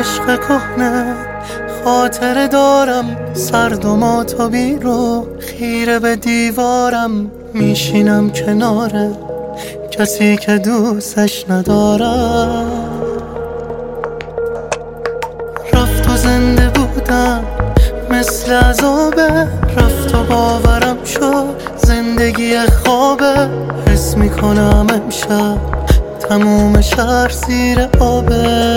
عشق کهنه خاطره دارم، سرد و ماتابی رو خیره به دیوارم. میشینم کنار کسی که دوستش ندارم. رفت و زنده بودم مثل عذابه، رفت و باورم شد زندگی خوابه. حس میکنم امشب تموم شهر زیر آبه.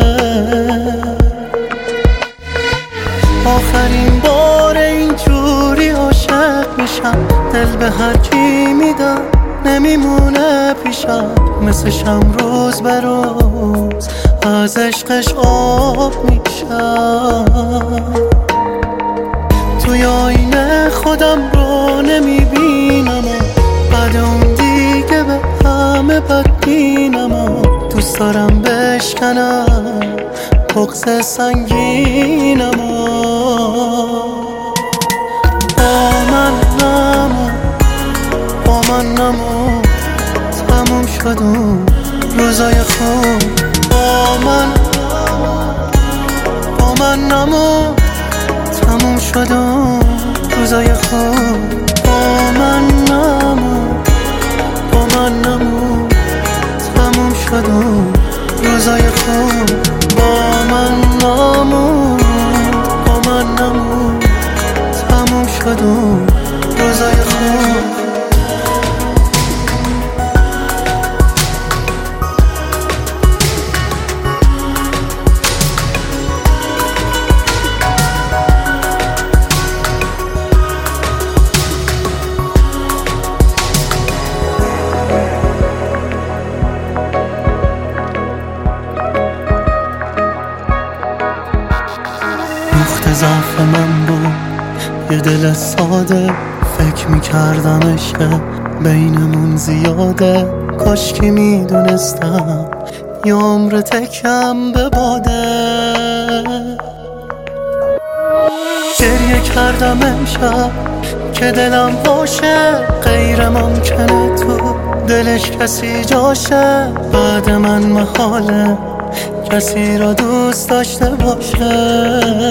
آخرین بار اینجوری عاشق میشم، دل به هر کی میدم نمیمونه پیشم. مثل شم روز به روز از عشقش آب میشم. توی آینه خودم رو نمیبینم و بعد اون دیگه به همه بدبینم و دوست دارم بشکنم بغض سنگینم و با من نمون تموم شد اون روزای خوب. با من نمون تموم شد اون روزای خوب. با من نمون تموم شد اون روزای خوب. با من نمون تموم شد اون روزای خوب. ضعف من رو یه دل ساده، فکر میکردم عشق بینمون زیاده. کاش که میدونستم یه عمر تکم به باده. گریه کردم امشب که دلم باشه، غیر ممکنه تو دلش کسی جاشه. بعد من محاله کسی را دوست داشته باشه.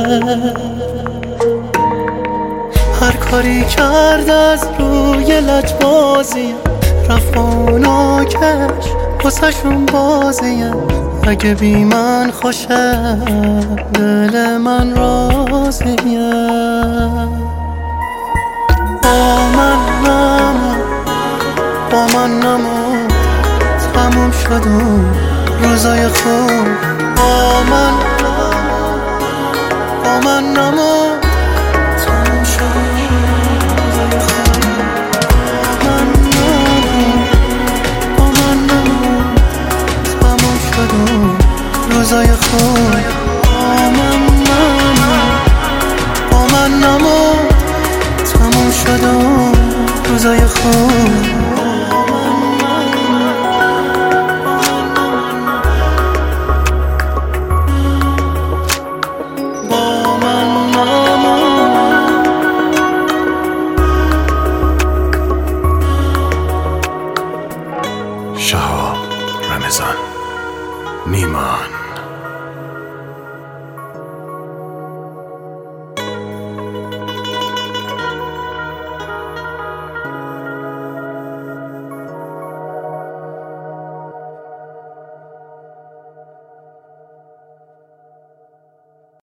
هر کاری کرد از روی لجبازیه، رفت اونا کش واسه‌شون بازیه. اگه بی من خوشه دل من راضیه. با من نمون تموم شد اون روزای خوب. با من نمون تموم شد روزای خوب. با من نمون تموم شد روزای خوب. با من نمون تموم شد روزای خوب. شهاب رمضان نیمان.